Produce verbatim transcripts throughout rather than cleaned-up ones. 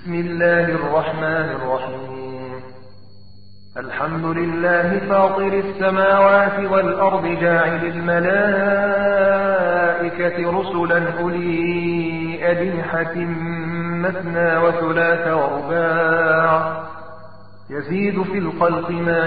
بسم الله الرحمن الرحيم. الحمد لله فاطر السماوات والأرض جاعل الملائكة رسلا أولي أجنحة مثنى وثلاث ورباع يزيد في الخلق ما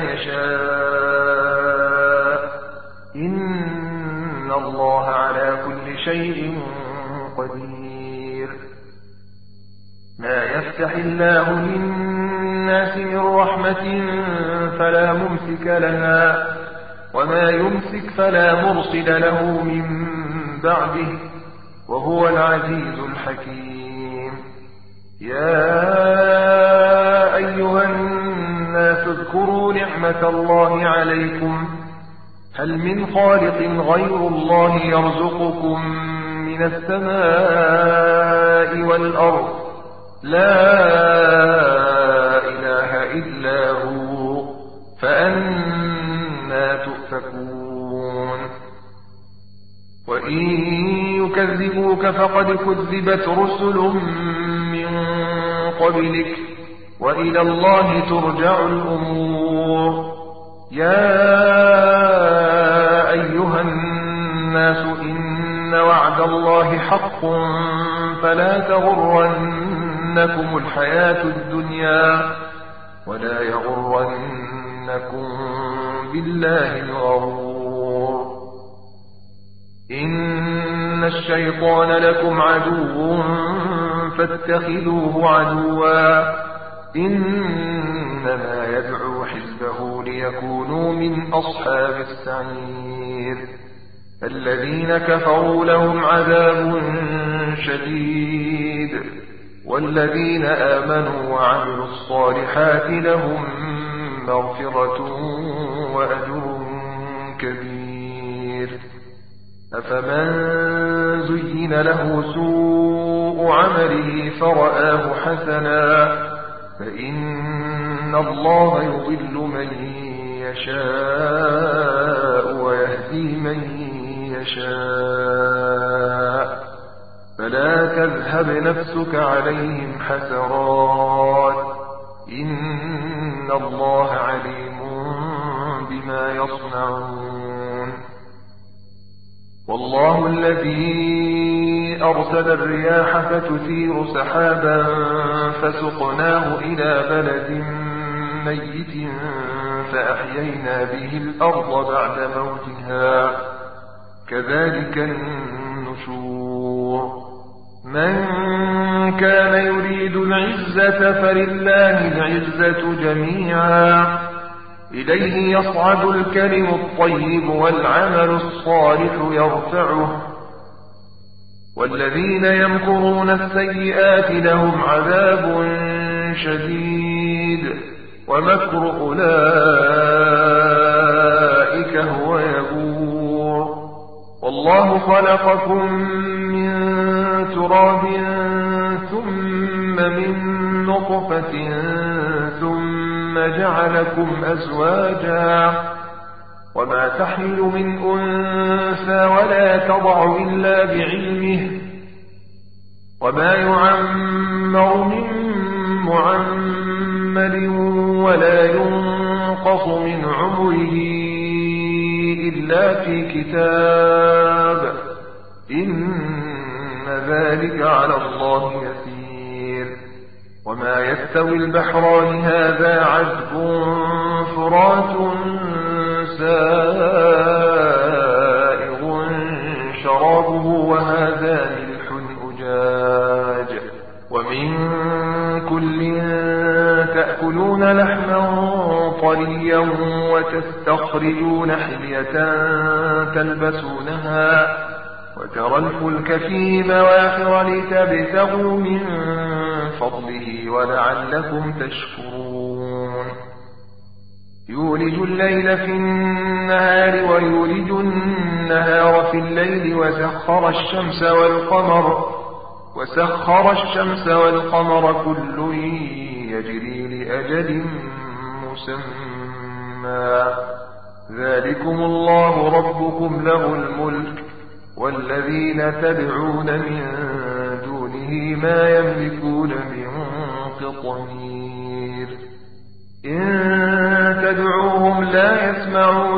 يشاء إن الله على كل شيء قدير. ما يفتح الله للناس من رحمة فلا ممسك لها وما يمسك فلا مرسل له من بعده وهو العزيز الحكيم. يا أيها الناس اذكروا نعمة الله عليكم هل من خالق غير الله يرزقكم من السماء والأرض لا إله إلا هو فأنى تؤفكون. وإن يكذبوك فقد كذبت رسل من قبلك وإلى الله ترجع الأمور. يا أيها الناس إن وعد الله حق فلا تغرنكم الحياة الدنيا ولا يغرنكم بالله الغرور. إن الشيطان لكم عدو فاتخذوه عدوا إنما يدعو حزبه ليكونوا من أصحاب السعير. الذين كفروا لهم عذاب شديد والذين آمنوا وعملوا الصالحات لهم مغفرة وأجر كبير. أفمن زين له سوء عمله فرآه حسنا فإن الله يضل من يشاء ويهدي من يشاء فلا تذهب نفسك عليهم حسرات إن الله عليم بما يصنعون. والله الذي أرسل الرياح فتثير سحابا فسقناه إلى بلد ميت فأحيينا به الأرض بعد موتها كذلك النشور. من كان يريد العزة فلله العزة جميعا إليه يصعد الكلم الطيب والعمل الصالح يرفعه والذين يمكرون السيئات لهم عذاب شديد ومكر أولئك هو يبور. والله خلقكم من تراب ثم من نطفة ثم جعلكم أزواجا وما تحمل من أنثى ولا تضع إلا بعلمه وما يعمر من معمر ولا ينقص من عمره إلا في كتاب إن ذلك على الله يسير. وما يستوي البحران هذا عذب فرات سائغ شرابه وهذا ملح أجاج ومن كل تأكلون لحما طريا وتستخرجون حلية تلبسونها وترى الفلك فيه مواخر لتبتغوا من فضله ولعلكم تشكرون. يولج الليل في النهار ويولج النهار في الليل وسخر الشمس والقمر وسخر الشمس والقمر كل يجري لأجل مسمى ذلكم الله ربكم له الملك والذين تدعون من دونه ما يملكون من قطمير إن تدعوهم لا يسمعوا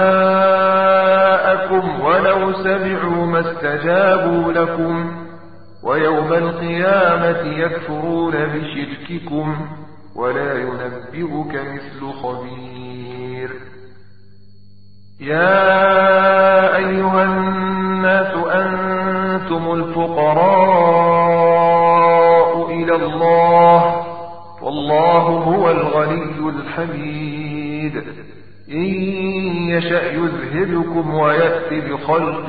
دعاءكم ولو سمعوا ما استجابوا لكم ويوم القيامة يكفرون بشرككم ولا ينبئك مثل خبير يا أيها الناس أنتم الفقراء إلى الله والله هو الغني الحميد إن يشأ يذهبكم ويأتي بخلق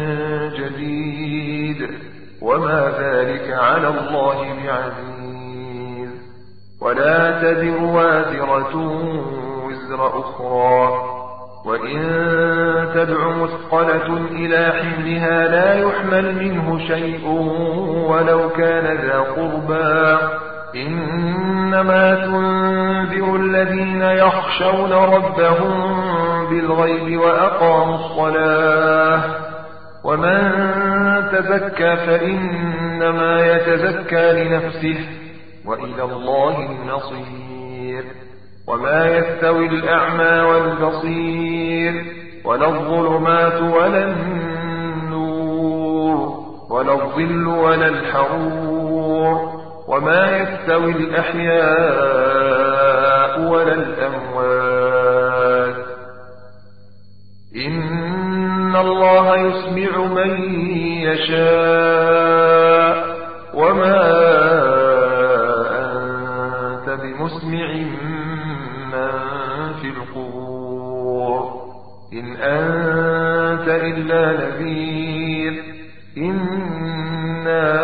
جديد وما ذلك على الله بعزيز ولا تزر وازرة وزر أخرى وإن تدع مثقلة إلى حملها لا يحمل منه شيء ولو كان ذا قربى إنما تنذر الذين يخشون ربهم بالغيب وأقاموا الصلاة ومن تزكى فإنما يتزكى لنفسه وإلى الله المصير وما يستوي الأعمى والبصير ولا الظلمات ولا النور ولا الظل ولا الحرور وما يستوي الأحياء ولا الأموات إن الله يسمع من يشاء وما أنت بمسمع من في القبور إن أنت إلا نذير إنا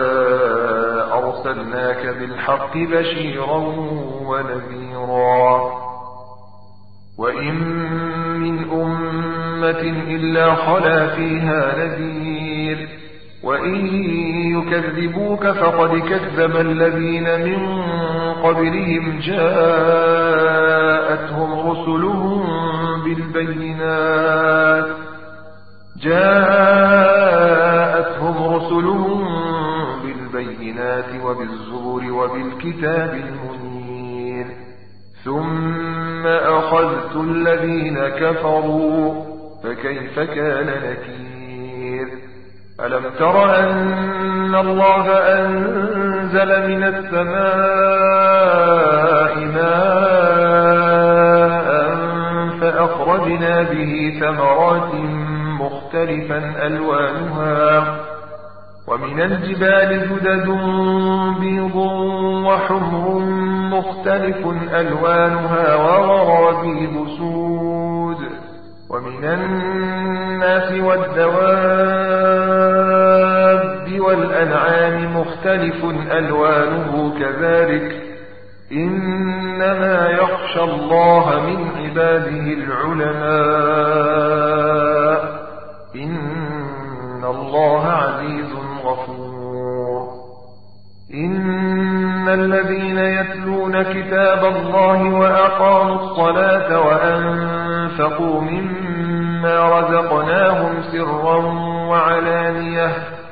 أرسلناك بالحق بشيرا ونذيرا وإن من أمة إلا خلا فيها نذير وإن يكذبوك فقد كذب الذين من قبلهم جاءتهم رسلهم بالبينات جاءتهم رسلهم بالبينات وبالزبر وبالكتاب المنير ثم أخذت الذين كفروا فكيف كان نكير ألم تر أن الله أنزل من السماء ماء فأخرجنا به ثمرات مختلفا ألوانها ومن الجبال جدد بيض وحمر مختلف ألوانها وغرابيب سود ومن الناس والدواب والأنعام مختلف ألوانه كذلك إنما يخشى الله من عباده العلماء إن الله عزيز غفور إن الذين يتلون كتاب الله وأقاموا الصلاة وأنفقوا مما رزقناهم سرا وعلانية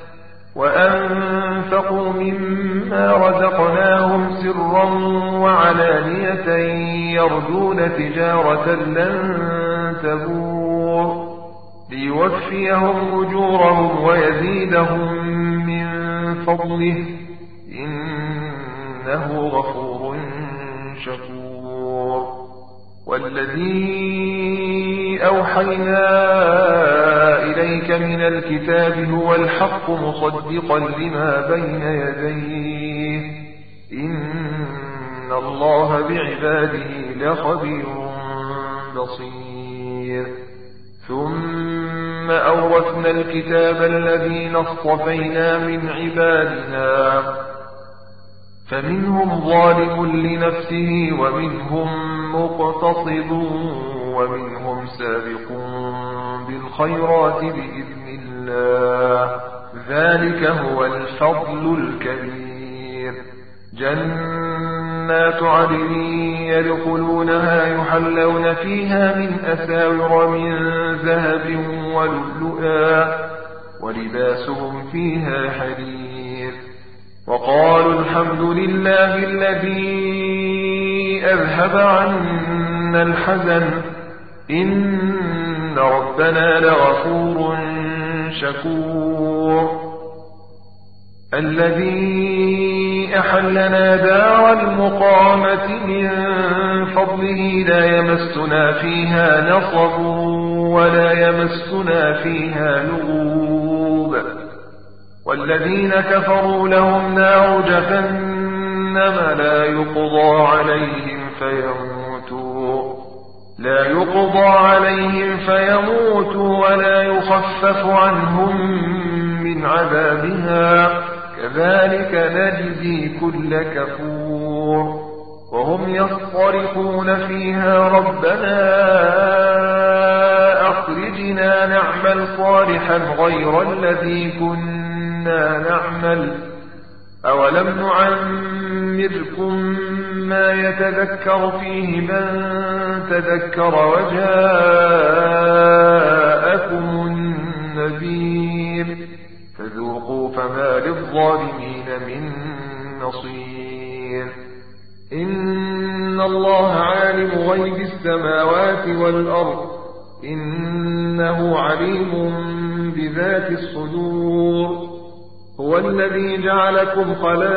وأنفقوا مما رزقناهم سرا وعلانية يرجون تجارة لن تبور ليوفيهم أجورهم ويزيدهم من فضله إنه غفور شكور والذي أوحينا إليك من الكتاب هو الحق مصدقا لما بين يديه إن الله بعباده لخبير بصير ثم أورثنا الكتاب الذين اصطفينا من عبادنا فمنهم ظالم لنفسه ومنهم مقتصد ومنهم سابق بالخيرات بإذن الله ذلك هو الفضل الكبير جنات عدن يدخلونها يحلون فيها من أساور من ذهب ولؤلؤا ولباسهم فيها حرير وقالوا الحمد لله الذي أذهب عنا الحزن إن ربنا لغفور شكور الذي أحلنا دار المقامة من فضله لا يمسنا فيها نصب ولا يمسنا فيها لغوب والذين كفروا لهم نار جهنم لا يقضى عليهم فيموتوا لا يقضى عليهم فيموتوا ولا يخفف عنهم من عذابها كذلك نجزي كل كفور وهم يصطرخون فيها ربنا أخرجنا نعمل صالحا غير الذي كنا نعمل أولم نعمركم ما يتذكر فيه من تذكر وجاءكم النذير فذوقوا فما للظالمين من نصير إن الله عالم غيب السماوات والأرض إنه عليم بذات الصدور هو الذي جعلكم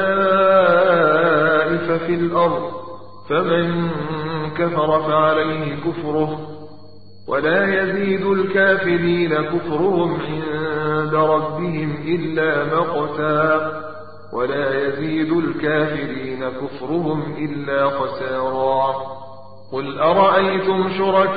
خلائف في الأرض فمن كفر فعليه كفره ولا يزيد الكافرين كفرهم عند ربهم إلا مقتا ولا يزيد الكافرين كفرهم إلا خسارا قل أرأيتم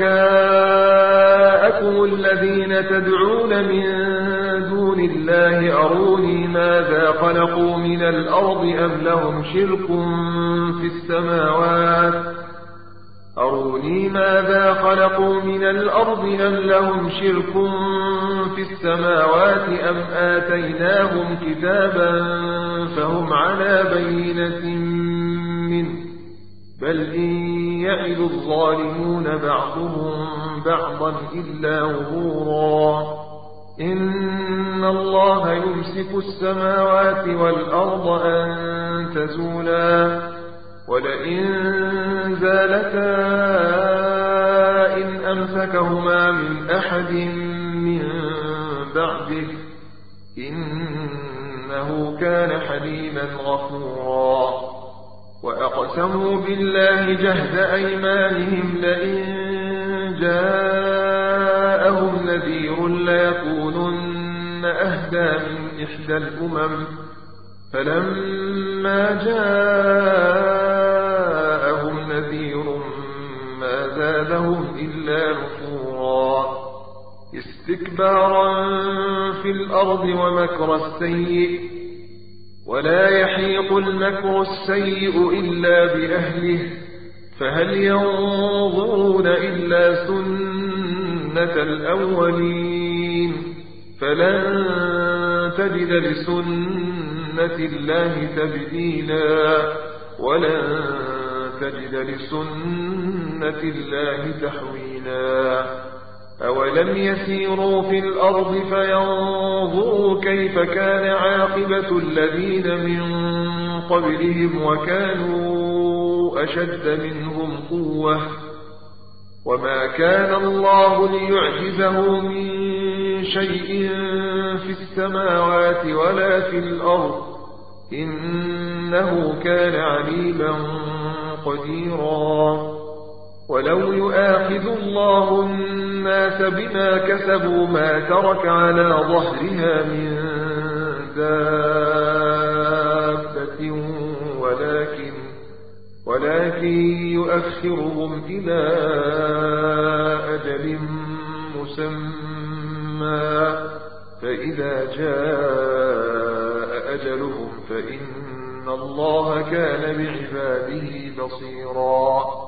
شركاءكم الذين تدعون من دون الله أروني ماذا خلقوا من الأرض أم لهم شرك في السماوات أروني ماذا خلقوا من الأرض أم لهم شرك في السماوات أم آتيناهم كتابا فهم على بينة منه بل إن يعد الظالمون بعضهم بعضا إلا غرورا إن الله يمسك السماوات والأرض أن تزولا ولئن زالتا إن أمسكهما من أحد من بعده إنه كان حليما غفورا وأقسموا بالله جهد أيمانهم لئن جاءهم نذير ليكونن أهدى من إحدى الأمم فلما جاءهم نذير ما زادهم إلا نفورا استكبارا في الأرض ومكر السيء ولا يحيق المكر السيء إلا بأهله فهل ينظرون إلا سنة الأولين فلن تجد لسنة الله تبديلا ولن تجد لسنة الله تحويلا أولم يسيروا في الأرض فينظروا كيف كان عاقبة الذين من قبلهم وكانوا أشد منهم قوة وما كان الله ليعجزه من شيء في السماوات ولا في الأرض إنه كان عليما قديرا ولو يؤاخذ الله الناس بما كسبوا ما ترك على ظهرها من دابة ولكن ولكن يؤخرهم إلى أجل مسمى فإذا جاء أجلهم فإن الله كان بعباده بصيرا